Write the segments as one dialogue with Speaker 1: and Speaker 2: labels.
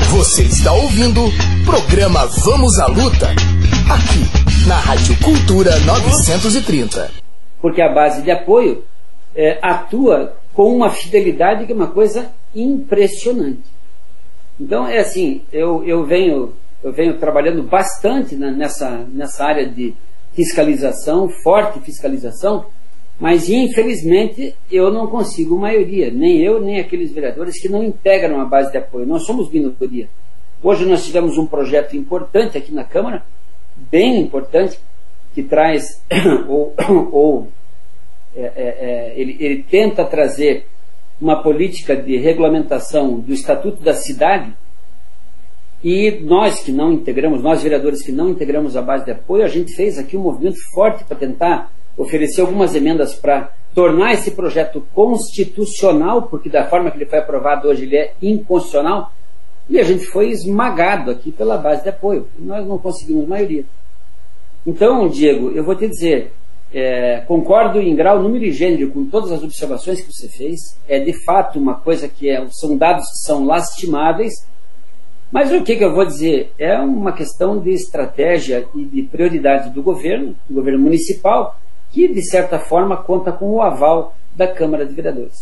Speaker 1: Você está ouvindo o programa Vamos à Luta, aqui na Rádio Cultura 930.
Speaker 2: Porque a base de apoio atua com uma fidelidade que é uma coisa impressionante. Então é assim, eu venho trabalhando bastante nessa área de fiscalização, forte fiscalização, mas infelizmente eu não consigo maioria, nem eu, nem aqueles vereadores que não integram a base de apoio. Nós somos minoria. Hoje nós tivemos um projeto importante aqui na Câmara, bem importante, que traz, ele tenta trazer uma política de regulamentação do Estatuto da Cidade, e nós que não integramos, nós vereadores que não integramos a base de apoio, a gente fez aqui um movimento forte para tentar oferecer algumas emendas para tornar esse projeto constitucional, porque da forma que ele foi aprovado hoje ele é inconstitucional, e a gente foi esmagado aqui pela base de apoio. Nós não conseguimos maioria. Então, Diego, eu vou te dizer, concordo em grau, número e gênero com todas as observações que você fez. É de fato uma coisa que são dados que são lastimáveis, mas o que eu vou dizer? É uma questão de estratégia e de prioridade do governo municipal, que de certa forma conta com o aval da Câmara de Vereadores.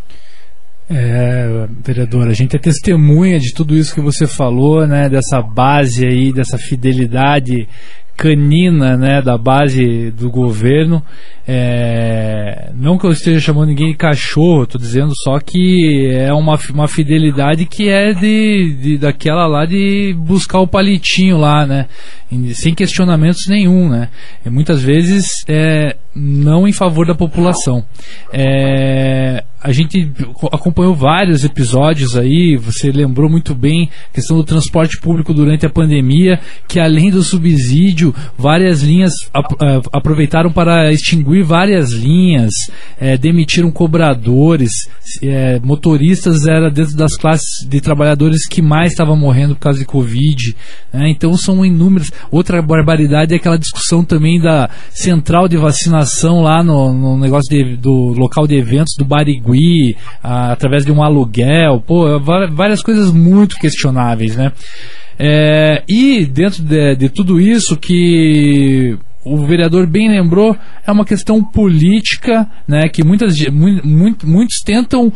Speaker 3: Vereador, a gente é testemunha de tudo isso que você falou, né, dessa base aí, dessa fidelidade canina, né, da base do governo. Não que eu esteja chamando ninguém de cachorro, estou dizendo só que é uma fidelidade que é daquela lá de buscar o palitinho lá, né, sem questionamentos nenhum, né, e muitas vezes não em favor da população. A gente acompanhou vários episódios aí, você lembrou muito bem a questão do transporte público durante a pandemia, que além do subsídio, várias linhas aproveitaram para extinguir várias linhas, demitiram cobradores, motoristas era dentro das classes de trabalhadores que mais estavam morrendo por causa de Covid, né? Então são inúmeras. Outra barbaridade é aquela discussão também da central de vacinação lá no negócio do local de eventos do Barigui, através de um aluguel, várias coisas muito questionáveis, né? E dentro de tudo isso que o vereador bem lembrou, é uma questão política, né, que muitos tentam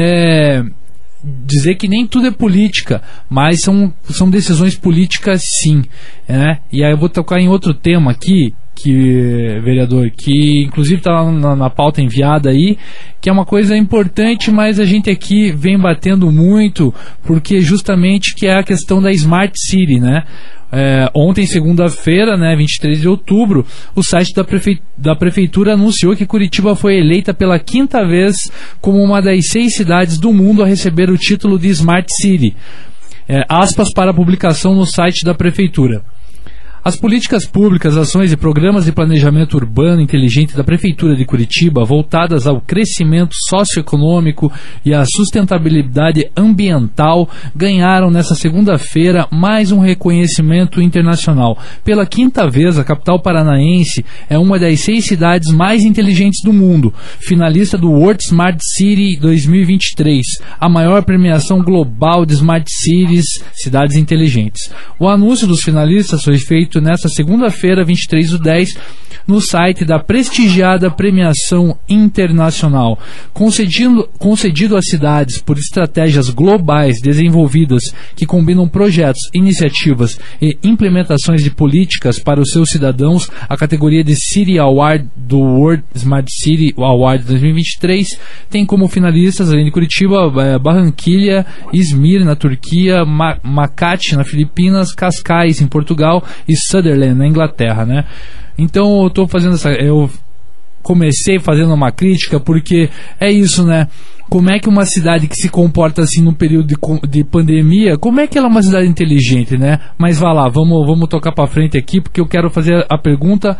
Speaker 3: dizer que nem tudo é política, mas são decisões políticas sim, né? E aí eu vou tocar em outro tema aqui, vereador, que inclusive está na pauta enviada aí, que é uma coisa importante, mas a gente aqui vem batendo muito, porque justamente que é a questão da Smart City, né? Ontem, segunda-feira, né, 23 de outubro, o site da Prefeitura anunciou que Curitiba foi eleita pela 5ª vez como uma das 6 cidades do mundo a receber o título de Smart City. Aspas para a publicação no site da Prefeitura. As políticas públicas, ações e programas de planejamento urbano inteligente da Prefeitura de Curitiba, voltadas ao crescimento socioeconômico e à sustentabilidade ambiental, ganharam nesta segunda-feira mais um reconhecimento internacional. Pela 5ª vez, a capital paranaense é uma das 6 cidades mais inteligentes do mundo, finalista do World Smart City 2023, a maior premiação global de Smart Cities, cidades inteligentes. O anúncio dos finalistas foi feito nesta segunda-feira, 23/10, no site da prestigiada Premiação Internacional, concedido às cidades por estratégias globais desenvolvidas que combinam projetos, iniciativas e implementações de políticas para os seus cidadãos. A categoria de City Award do World Smart City Award 2023 tem como finalistas, além de Curitiba, Barranquilla, Izmir na Turquia, Makati na Filipinas, Cascais em Portugal e Sutherland na Inglaterra, né? Então eu comecei fazendo uma crítica porque é isso, né? Como é que uma cidade que se comporta assim num período de pandemia, como é que ela é uma cidade inteligente, né? Mas vá lá, vamos tocar para frente aqui, porque eu quero fazer a pergunta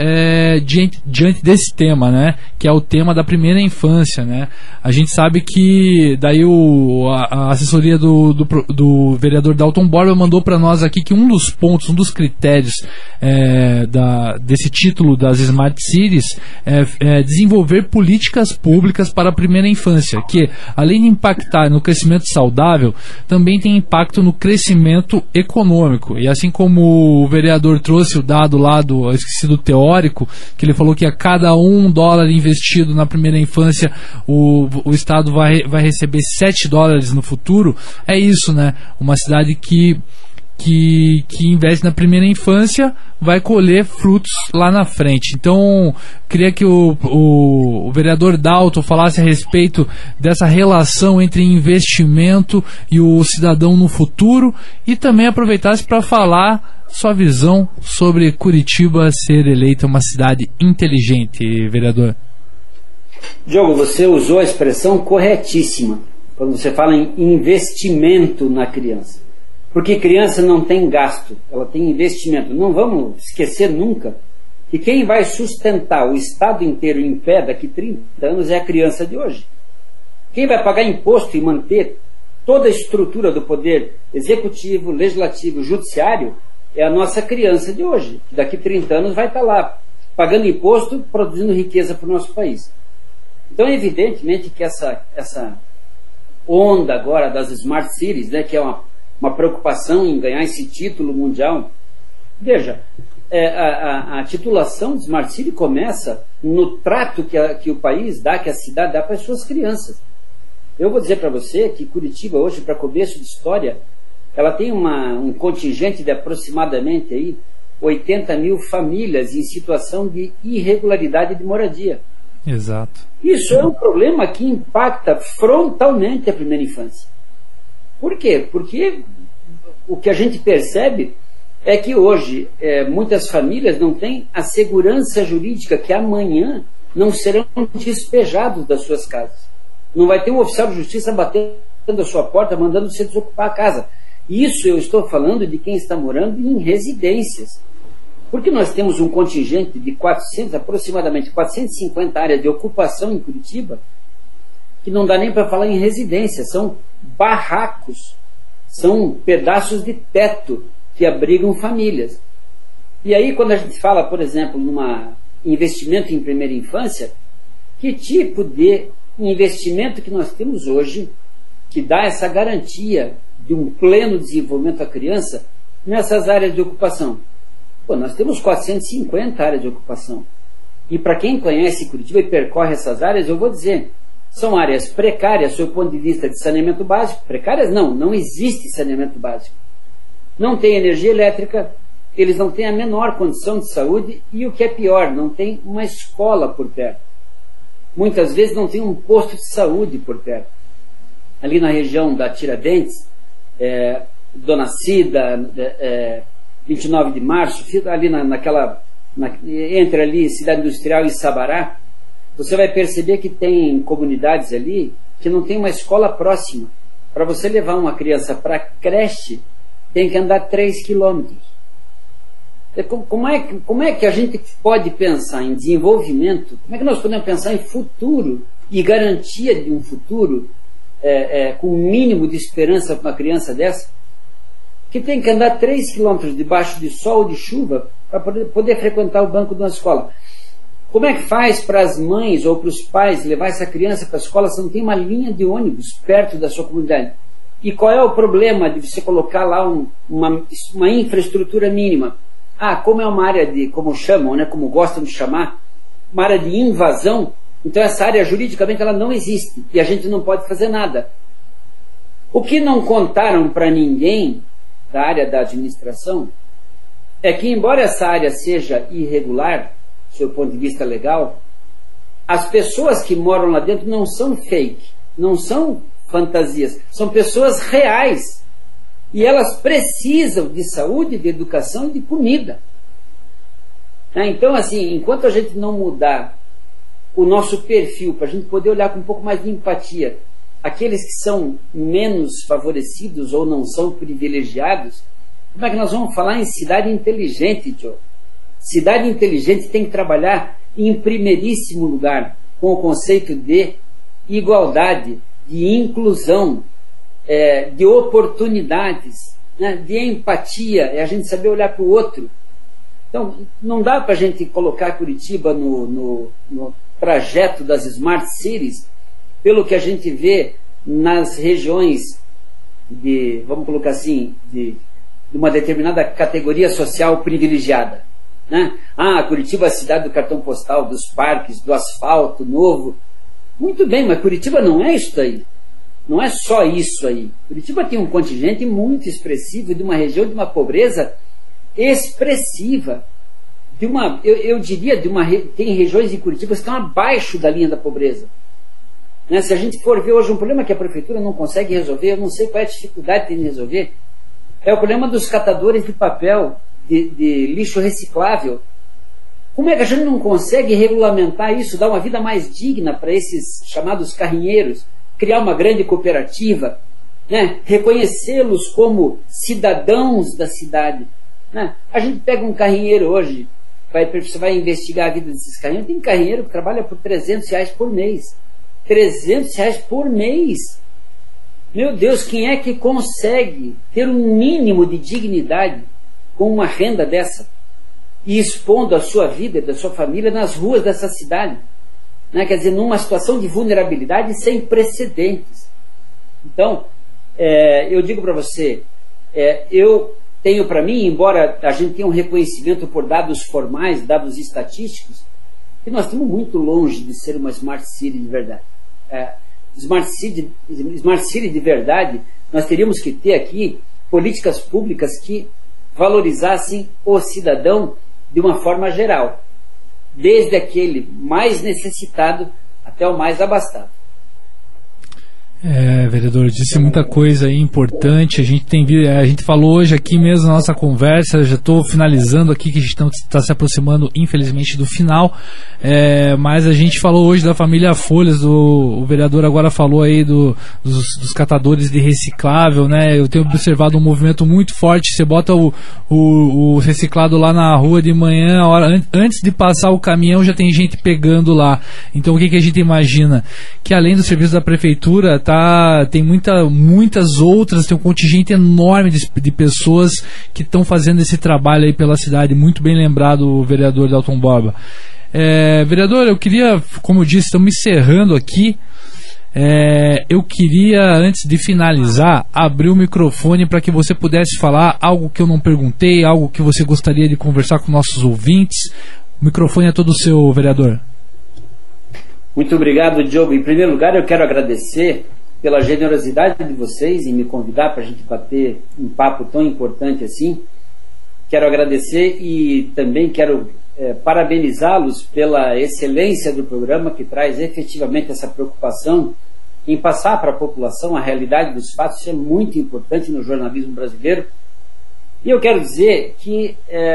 Speaker 3: diante desse tema, né? Que é o tema da primeira infância, né? A gente sabe que daí a assessoria do vereador Dalton Borba mandou para nós aqui que um dos pontos, um dos critérios desse título das Smart Cities é desenvolver políticas públicas para a primeira infância. infância, que além de impactar no crescimento saudável, também tem impacto no crescimento econômico. E assim como o vereador trouxe o dado lá eu esqueci do teórico, que ele falou que a cada $1 investido na primeira infância, o Estado vai receber $7 no futuro. É isso, né? Uma cidade que investe na primeira infância vai colher frutos lá na frente. Então, queria que o vereador Dalton falasse a respeito dessa relação entre investimento e o cidadão no futuro, e também aproveitasse para falar sua visão sobre Curitiba ser eleita uma cidade inteligente, vereador.
Speaker 2: Diogo, você usou a expressão corretíssima quando você fala em investimento na criança. Porque criança não tem gasto, ela tem investimento. Não vamos esquecer nunca que quem vai sustentar o Estado inteiro em pé daqui 30 anos é a criança de hoje. Quem vai pagar imposto e manter toda a estrutura do poder executivo, legislativo, judiciário é a nossa criança de hoje, que daqui 30 anos vai estar lá pagando imposto, produzindo riqueza para o nosso país. Então, evidentemente que essa onda agora das Smart Cities, né, que é uma preocupação em ganhar esse título mundial. Veja, a titulação de Smart City começa no trato que o país dá, que a cidade dá para as suas crianças. Eu vou dizer para você que Curitiba hoje, para começo de história, ela tem um contingente de aproximadamente aí 80 mil famílias em situação de irregularidade de moradia.
Speaker 3: Exato.
Speaker 2: Isso é um problema que impacta frontalmente a primeira infância. Por quê? Porque o que a gente percebe é que hoje muitas famílias não têm a segurança jurídica que amanhã não serão despejados das suas casas. Não vai ter um oficial de justiça batendo a sua porta, mandando você desocupar a casa. Isso eu estou falando de quem está morando em residências. Porque nós temos um contingente de aproximadamente 450 áreas de ocupação em Curitiba, que não dá nem para falar em residências, são barracos, são pedaços de teto que abrigam famílias. E aí, quando a gente fala, por exemplo, num investimento em primeira infância, que tipo de investimento que nós temos hoje que dá essa garantia de um pleno desenvolvimento da criança nessas áreas de ocupação? Pô, nós temos 450 áreas de ocupação. E para quem conhece Curitiba e percorre essas áreas, eu vou dizer, são áreas precárias, sob o ponto de vista de saneamento básico. Precárias não existe saneamento básico. Não tem energia elétrica, eles não têm a menor condição de saúde e, o que é pior, não tem uma escola por perto. Muitas vezes não tem um posto de saúde por perto. Ali na região da Tiradentes, Dona Cida, 29 de março, ali entre ali Cidade Industrial e Sabará, você vai perceber que tem comunidades ali que não tem uma escola próxima. Para você levar uma criança para a creche, tem que andar 3 quilômetros. Como é que a gente pode pensar em desenvolvimento? Como é que nós podemos pensar em futuro e garantia de um futuro com um mínimo de esperança para uma criança dessa? Que tem que andar 3 quilômetros debaixo de sol ou de chuva para poder frequentar o banco de uma escola. Como é que faz para as mães ou para os pais levar essa criança para a escola se não tem uma linha de ônibus perto da sua comunidade? E qual é o problema de você colocar lá uma infraestrutura mínima? Como é uma área de, como chamam, né, como gostam de chamar, uma área de invasão, então essa área juridicamente ela não existe e a gente não pode fazer nada. O que não contaram para ninguém da área da administração é que, embora essa área seja irregular, do seu ponto de vista legal, as pessoas que moram lá dentro não são fake, não são fantasias, são pessoas reais. E elas precisam de saúde, de educação e de comida. Então, assim, enquanto a gente não mudar o nosso perfil, para a gente poder olhar com um pouco mais de empatia aqueles que são menos favorecidos ou não são privilegiados, como é que nós vamos falar em cidade inteligente, Joe? Cidade inteligente tem que trabalhar em primeiríssimo lugar com o conceito de igualdade, de inclusão, de oportunidades, né, de empatia, é a gente saber olhar para o outro. Então, não dá para a gente colocar Curitiba no trajeto das Smart Cities pelo que a gente vê nas regiões de, vamos colocar assim, de uma determinada categoria social privilegiada, né? Curitiba é a cidade do cartão postal, dos parques, do asfalto novo. Muito bem, mas Curitiba não é isso aí. Não é só isso aí. Curitiba tem um contingente muito expressivo de uma região de uma pobreza expressiva. Eu diria, tem regiões de Curitiba que estão abaixo da linha da pobreza. Né? Se a gente for ver hoje um problema que a prefeitura não consegue resolver, eu não sei qual é a dificuldade que tem de resolver, é o problema dos catadores de papel, de lixo reciclável. Como é que a gente não consegue regulamentar isso, dar uma vida mais digna para esses chamados carrinheiros, criar uma grande cooperativa, né? Reconhecê-los como cidadãos da cidade? Né? A gente pega um carrinheiro hoje, você vai investigar a vida desses carrinheiros, tem carrinheiro que trabalha por R$300 por mês. R$300 por mês. Meu Deus, quem é que consegue ter um mínimo de dignidade com uma renda dessa? E expondo a sua vida, da sua família, nas ruas dessa cidade. Né? Quer dizer, numa situação de vulnerabilidade sem precedentes. Então, eu digo para você, eu tenho para mim, embora a gente tenha um reconhecimento por dados formais, dados estatísticos, que nós estamos muito longe de ser uma Smart City de verdade. Smart City de verdade, nós teríamos que ter aqui políticas públicas que valorizassem o cidadão de uma forma geral, desde aquele mais necessitado até o mais abastado.
Speaker 3: Vereador, disse muita coisa aí importante. A gente falou hoje aqui mesmo na nossa conversa. Já estou finalizando aqui, que a gente está se aproximando, infelizmente, do final. Mas a gente falou hoje da família Folhas. O vereador agora falou aí dos catadores de reciclável, né? Eu tenho observado um movimento muito forte. Você bota o reciclado lá na rua de manhã, antes de passar o caminhão, já tem gente pegando lá. Então o que a gente imagina? Que além do serviço da prefeitura, tem muitas outras, tem um contingente enorme de pessoas que estão fazendo esse trabalho aí pela cidade. Muito bem lembrado, o vereador Dalton Borba. Vereador, eu queria, como eu disse, estamos encerrando aqui. Eu queria, antes de finalizar, abrir o microfone para que você pudesse falar algo que eu não perguntei, algo que você gostaria de conversar com nossos ouvintes. O microfone é todo seu, vereador.
Speaker 2: Muito obrigado, Diogo. Em primeiro lugar, eu quero agradecer pela generosidade de vocês em me convidar para a gente bater um papo tão importante assim. Quero agradecer e também quero parabenizá-los pela excelência do programa, que traz efetivamente essa preocupação em passar para a população a realidade dos fatos. Isso é muito importante no jornalismo brasileiro. E eu quero dizer que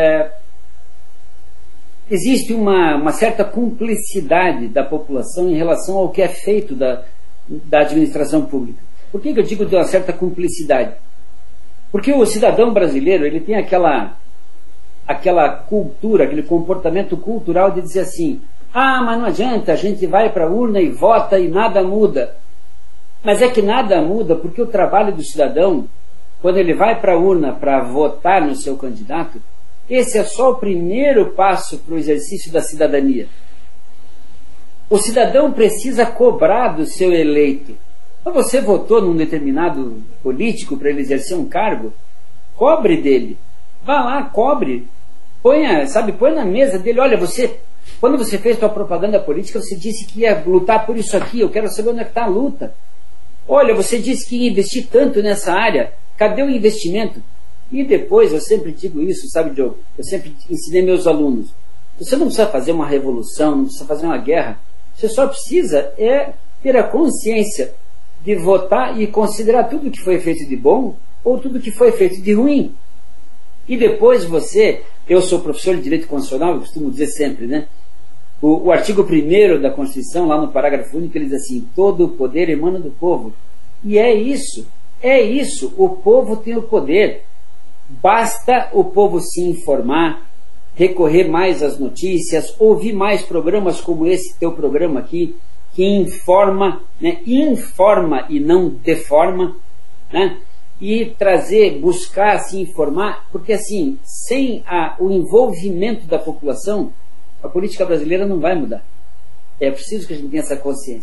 Speaker 2: existe uma certa cumplicidade da população em relação ao que é feito da administração pública. Por que eu digo de uma certa cumplicidade? Porque o cidadão brasileiro, ele tem aquela cultura, aquele comportamento cultural de dizer assim: mas não adianta, a gente vai para a urna e vota e nada muda. Mas é que nada muda porque o trabalho do cidadão, quando ele vai para a urna para votar no seu candidato, esse é só o primeiro passo para o exercício da cidadania. O cidadão precisa cobrar do seu eleito. Então, você votou num determinado político para ele exercer um cargo, cobre dele. Vá lá, cobre. Põe na mesa dele. Olha, quando você fez sua propaganda política, você disse que ia lutar por isso aqui. Eu quero saber onde é que está a luta. Olha, você disse que ia investir tanto nessa área. Cadê o investimento? E depois, eu sempre digo isso, sabe, Diogo? Eu sempre ensinei meus alunos. Você não precisa fazer uma revolução, não precisa fazer uma guerra. Você só precisa ter a consciência de votar e considerar tudo que foi feito de bom ou tudo que foi feito de ruim. E depois eu sou professor de Direito Constitucional, eu costumo dizer sempre, né? O artigo 1º da Constituição, lá no parágrafo único, ele diz assim: todo o poder emana do povo. E é isso, o povo tem o poder. Basta o povo se informar, recorrer mais às notícias, ouvir mais programas como esse teu programa aqui, que informa, né? Informa e não deforma, né? E buscar se informar, porque assim, sem o envolvimento da população, a política brasileira não vai mudar. É preciso que a gente tenha essa consciência.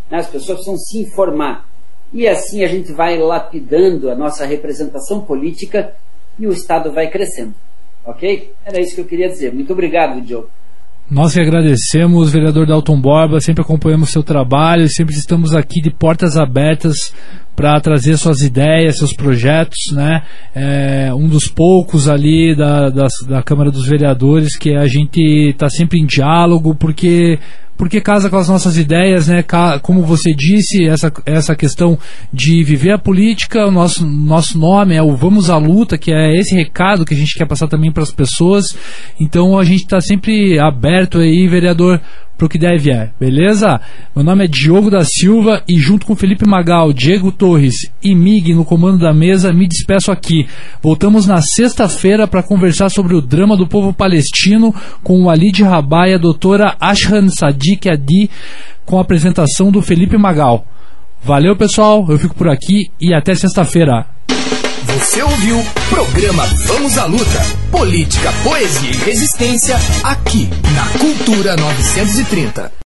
Speaker 2: né? As pessoas precisam se informar. E assim a gente vai lapidando a nossa representação política e o Estado vai crescendo. Ok? Era isso que eu queria dizer. Muito obrigado, Diogo.
Speaker 3: Nós que agradecemos, vereador Dalton Borba, sempre acompanhamos o seu trabalho, sempre estamos aqui de portas abertas para trazer suas ideias, seus projetos, né? Um dos poucos ali da Câmara dos Vereadores que a gente está sempre em diálogo, porque casa com as nossas ideias, né? Como você disse, essa questão de viver a política, o nosso nome é o Vamos à Luta, que é esse recado que a gente quer passar também para as pessoas. Então a gente está sempre aberto aí, vereador, para o que deve beleza? Meu nome é Diogo da Silva e junto com Felipe Magal, Diego Torres e Mig no comando da mesa, me despeço aqui. Voltamos na sexta-feira para conversar sobre o drama do povo palestino com o Walid Rabah e a doutora Ashhan Sadiq Adi, com a apresentação do Felipe Magal. Valeu, pessoal, eu fico por aqui e até sexta-feira.
Speaker 1: Você ouviu programa Vamos à Luta. Política, poesia e resistência aqui na Cultura 930.